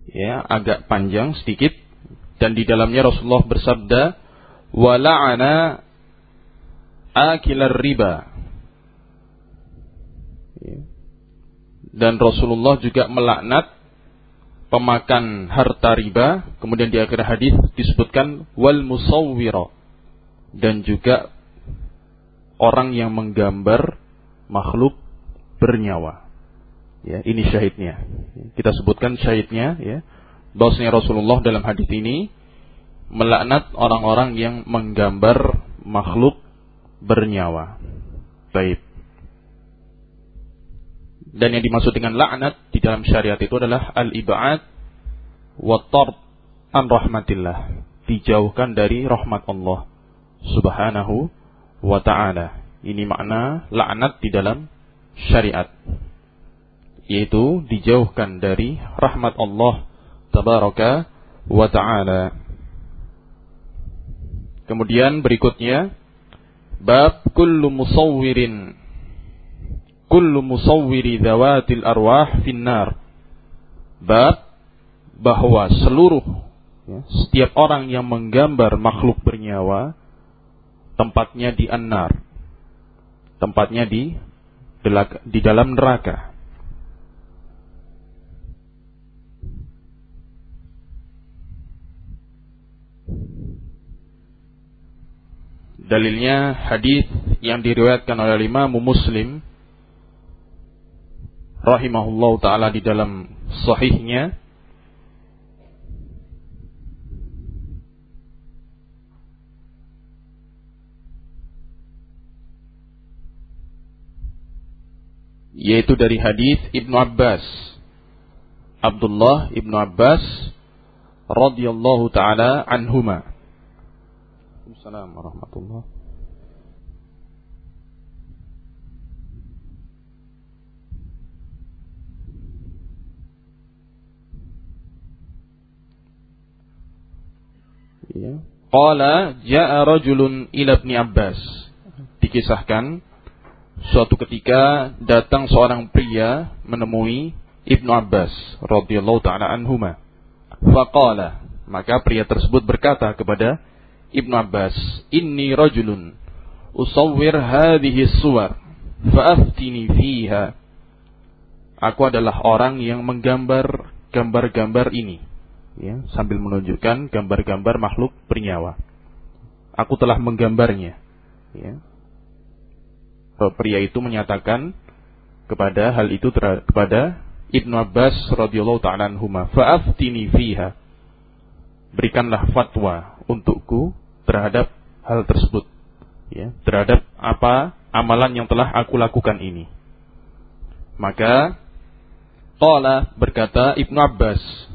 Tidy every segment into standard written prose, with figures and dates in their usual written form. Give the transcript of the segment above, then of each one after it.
Ya, agak panjang sedikit, dan di dalamnya Rasulullah bersabda, wa la'ana akilar riba. Dan Rasulullah juga melaknat pemakan harta riba. Kemudian di akhir hadis disebutkan wal musawwira, dan juga orang yang menggambar makhluk bernyawa. Ya, ini syahidnya. Kita sebutkan syahidnya, ya. Bahwasanya Rasulullah dalam hadis ini melaknat orang-orang yang menggambar makhluk bernyawa. Baik. Dan yang dimaksud dengan laknat di dalam syariat itu adalah al-ib'ad wa tard an rahmatillah, dijauhkan dari rahmat Allah Subhanahu wa ta'ala. Ini makna laknat di dalam syariat, yaitu dijauhkan dari rahmat Allah tabaraka wa ta'ala. Kemudian berikutnya, bab kullu musawwiri dhawatil arwah finnar. Bab bahwa seluruh, ya, setiap orang yang menggambar makhluk bernyawa tempatnya di an-nar, tempatnya di dalam neraka. Dalilnya hadis yang diriwayatkan oleh Imam Muslim rahimahullahu taala di dalam sahihnya, yaitu dari hadis Ibnu Abbas, Abdullah Ibnu Abbas radhiyallahu taala anhuma. Assalamualaikum warahmatullahi. Ya. Qala jaa rajulun ila Ibnu Abbas. Dikisahkan suatu ketika datang seorang pria menemui Ibnu Abbas radhiyallahu taala anhuma. Faqala, maka pria tersebut berkata kepada Ibnu Abbas, inni rajulun usawwir hadhihi suwar fa'aftini fiha. Aku adalah orang yang menggambar gambar-gambar ini, ya, sambil menunjukkan gambar-gambar makhluk bernyawa. Aku telah menggambarnya, ya. Pria itu menyatakan kepada hal itu kepada Ibnu Abbas radhiyallahu ta'ala anhuma, fa'aftini fiha, berikanlah fatwa untukku terhadap hal tersebut, ya, terhadap apa amalan yang telah aku lakukan ini. Maka qala, berkata Ibnu Abbas,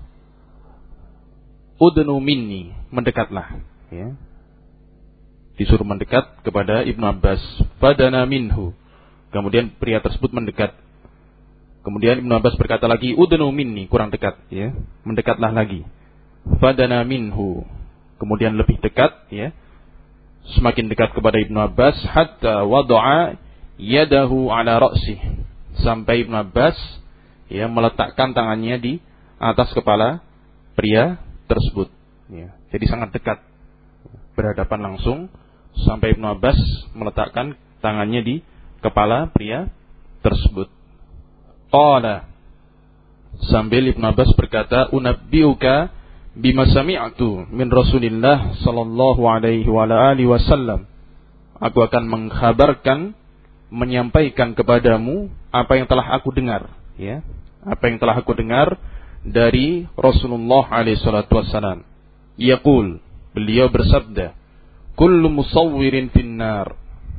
udnu minni, mendekatlah, ya. Disuruh mendekat kepada Ibnu Abbas. Fadana minhu, kemudian pria tersebut mendekat. Kemudian Ibnu Abbas berkata lagi, udnu minni, kurang dekat, ya, mendekatlah lagi. Fadana minhu, kemudian lebih dekat, ya, semakin dekat kepada Ibnu Abbas, hatta wada'a yadahu ala ra'sih, sampai Ibnu Abbas, ya, meletakkan tangannya di atas kepala pria tersebut, ya. Jadi sangat dekat, berhadapan langsung, sampai Ibnu Abbas meletakkan tangannya di kepala pria tersebut. Qala, sambil Ibnu Abbas berkata, unabbiuka bima sami'tu min Rasulillah sallallahu alaihi wa alihi wasallam. Aku akan mengkhabarkan, menyampaikan kepadamu apa yang telah aku dengar, ya, apa yang telah aku dengar dari Rasulullah alaihi salatu wasallam. Yaqul, beliau bersabda, kullu musawwirin finnar,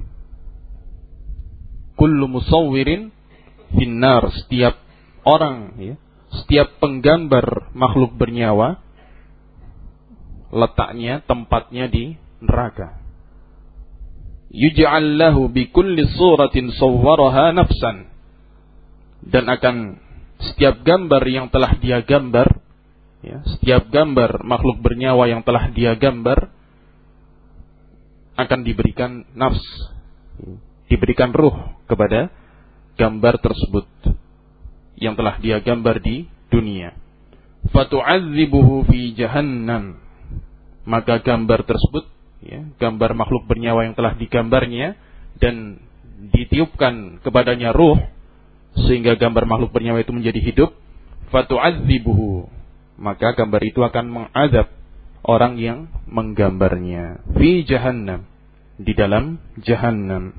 kullu musawwirin finnar, setiap orang, ya, setiap penggambar makhluk bernyawa letaknya, tempatnya di neraka. Yuj'al lahu bi kulli suratin sawwaraha nafsan, dan akan setiap gambar yang telah dia gambar, ya, setiap gambar makhluk bernyawa yang telah dia gambar akan diberikan nafs, diberikan ruh kepada gambar tersebut yang telah dia gambar di dunia. fatu'adzibuhu fi jahannam, maka gambar tersebut, ya, gambar makhluk bernyawa yang telah digambarnya dan ditiupkan kepadanya ruh sehingga gambar makhluk bernyawa itu menjadi hidup, fatu'adzibuhu, maka gambar itu akan mengazab orang yang menggambarnya fi jahannam, di dalam jahannam.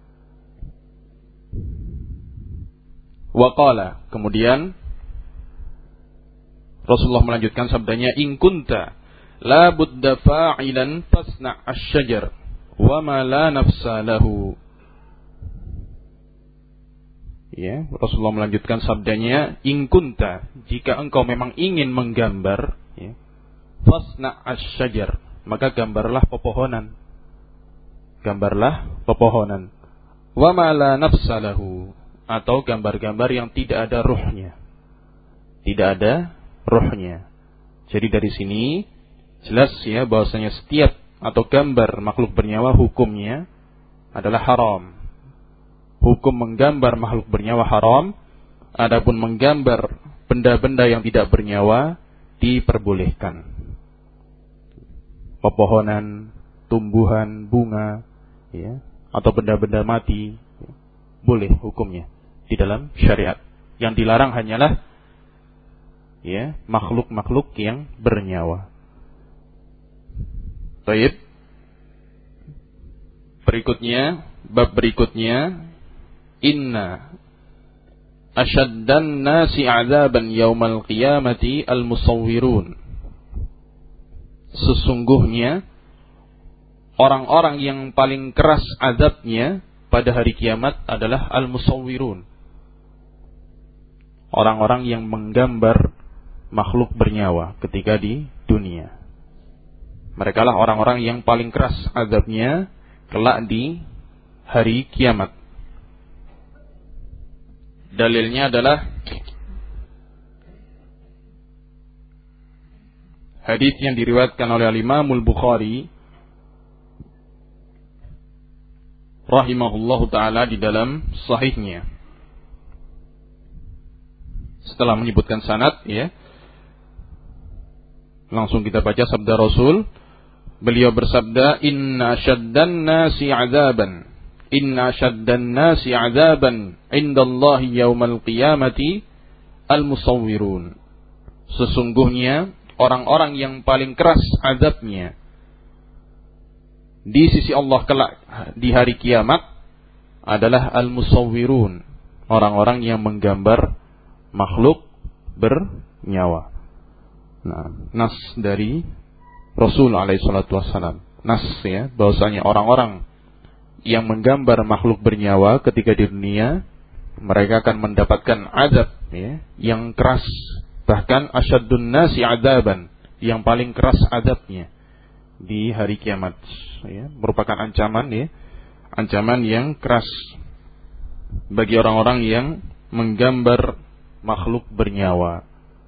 Wa qala, kemudian Rasulullah melanjutkan sabdanya, in kunta la budda fa'ilan fasna' asy-syajar wa ma la nafsa lahu. Ya, Rasulullah melanjutkan sabdanya, in kunta, jika engkau memang ingin menggambar, ya, fasna' asy-syajar, maka gambarlah pepohonan. Gambarlah pepohonan. Wa ma la nafsa lahu, atau gambar-gambar yang tidak ada ruhnya. Tidak ada ruhnya. Jadi dari sini jelas, ya, bahwasanya setiap atau gambar makhluk bernyawa hukumnya adalah haram. Hukum menggambar makhluk bernyawa haram. Adapun menggambar benda-benda yang tidak bernyawa diperbolehkan. Pepohonan, tumbuhan, bunga, ya, atau benda-benda mati, ya, boleh hukumnya di dalam syariat. Yang dilarang hanyalah, ya, makhluk-makhluk yang bernyawa. Baik. Berikutnya, bab berikutnya, inna asyaddan nasi 'adzaban yaumal qiyamati al-musawwirun. Sesungguhnya orang-orang yang paling keras azabnya pada hari kiamat adalah al-musawwirun. Orang-orang yang menggambar makhluk bernyawa ketika di dunia. Mereka lah orang-orang yang paling keras azabnya kelak di hari kiamat. Dalilnya adalah hadis yang diriwayatkan oleh Imam Al-Bukhari rahimahullahu ta'ala di dalam sahihnya. Setelah menyebutkan sanad, ya, langsung kita baca sabda Rasul. Beliau bersabda, inna syaddan nasi 'adzaban, inna syaddan nasi 'adzaban indallahi yaumal qiyamati al-musawwirun. Sesungguhnya orang-orang yang paling keras azabnya di sisi Allah kelak di hari kiamat adalah al-musawwirun, orang-orang yang menggambar makhluk bernyawa. Nah, nas dari Rasul alaihi salatu wassalam. Nas, ya, bahwasanya orang-orang yang menggambar makhluk bernyawa ketika di dunia mereka akan mendapatkan azab, ya, yang keras, bahkan asyaddun nasi 'adzaban, yang paling keras azabnya di hari kiamat, ya, merupakan ancaman, ya, ancaman yang keras bagi orang-orang yang menggambar makhluk bernyawa.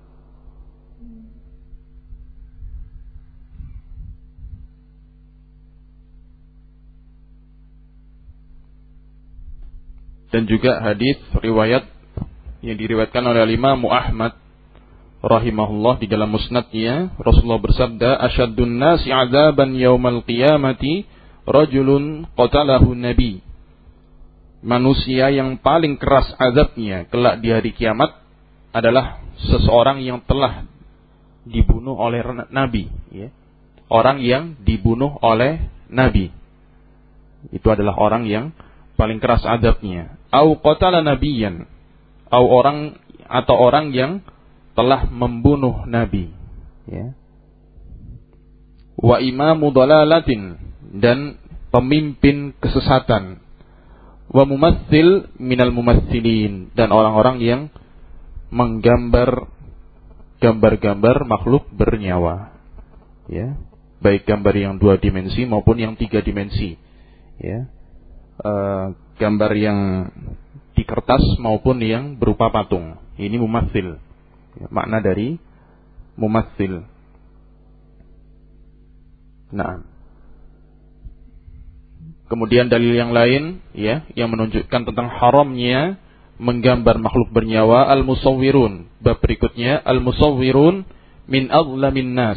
Dan juga hadis riwayat yang diriwayatkan oleh Imam Ahmad rahimahullah di dalam musnadnya, Rasulullah bersabda, asyaddun nasi 'adzaban yaumal qiyamati rajulun qatalahu nabi. Manusia yang paling keras azabnya kelak di hari kiamat adalah seseorang yang telah dibunuh oleh nabi, ya. Orang yang dibunuh oleh nabi itu adalah orang yang paling keras azabnya. Au qatala nabiyyan, atau orang yang telah membunuh nabi, ya. Wa imamu dhalalatin, dan pemimpin kesesatan. Wa mumatsil minal mumatsilin, dan orang-orang yang menggambar gambar-gambar makhluk bernyawa, ya, baik gambar yang 2 dimensi maupun yang 3 dimensi, ya, gambar yang di kertas maupun yang berupa patung. Ini mumatsil, ya, makna dari mumatsil. Nah, kemudian dalil yang lain, ya, yang menunjukkan tentang haramnya menggambar makhluk bernyawa, al-musawwirun. Bab berikutnya, al-musawwirun min adlamin nas.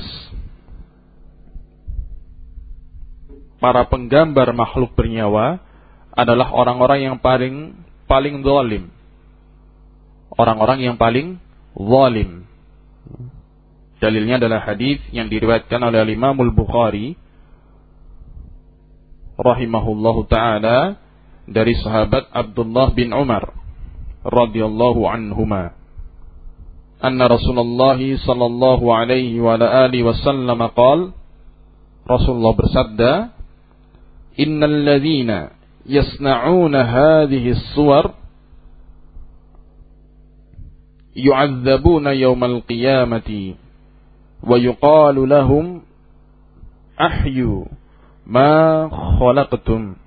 Para penggambar makhluk bernyawa adalah orang-orang yang paling zalim. Orang-orang yang paling zalim. Dalilnya adalah hadis yang diriwayatkan oleh Imam Al-Bukhari rahimahullahu taala dari sahabat Abdullah bin Umar radhiyallahu anhuma. Anna Rasulullah sallallahu alaihi wa alihi wasallam qala, Rasulullah bersabda, innal ladzina yasna'una hadhihi as-suwar yu'adzabuna yawmal qiyamati wa yuqalu lahum ahyu ma khalaqtum.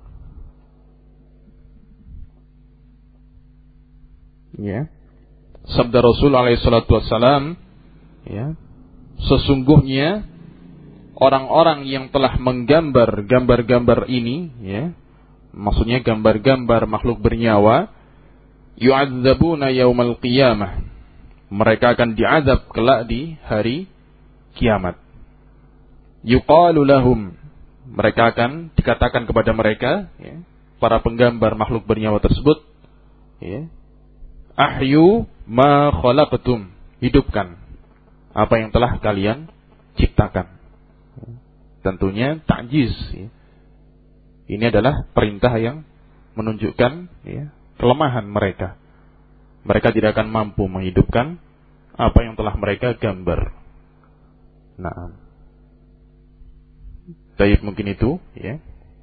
Ya. Sabda Rasul alaihi salatu wassalam, ya. Sesungguhnya orang-orang yang telah menggambar gambar-gambar ini, ya. Maksudnya gambar-gambar makhluk bernyawa, yu'adzabuna yaumal qiyamah. Mereka akan diazab kelak di hari kiamat. Yuqalu lahum. Mereka akan dikatakan kepada mereka, ya, para penggambar makhluk bernyawa tersebut, ya, ahyu ma khalaqtum. Hidupkan apa yang telah kalian ciptakan. Tentunya ta'jiz, ya. Ini adalah perintah yang menunjukkan, ya, kelemahan mereka. Mereka tidak akan mampu menghidupkan apa yang telah mereka gambar. Nah, baik, mungkin itu, ya.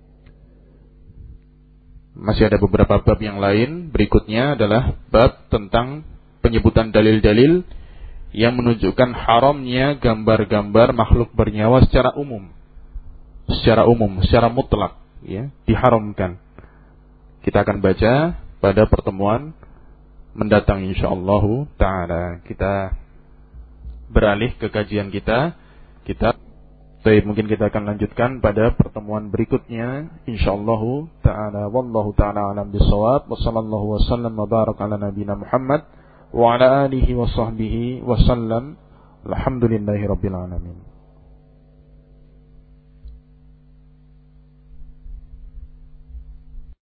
Masih ada beberapa bab yang lain. Berikutnya adalah bab tentang penyebutan dalil-dalil yang menunjukkan haramnya gambar-gambar makhluk bernyawa secara umum. Secara mutlak, ya, diharamkan. Kita akan baca pada pertemuan mendatang insyaallah taala. Kita beralih ke kajian kita. Baik, mungkin kita akan lanjutkan pada pertemuan berikutnya insyaallah taala. Wallahu taala alam bisawab. Wa sallallahu wasallam wa baraka ala nabiyyina Muhammad wa ala alihi wa sahbihi wa sallam. Alhamdulillahirabbil alamin.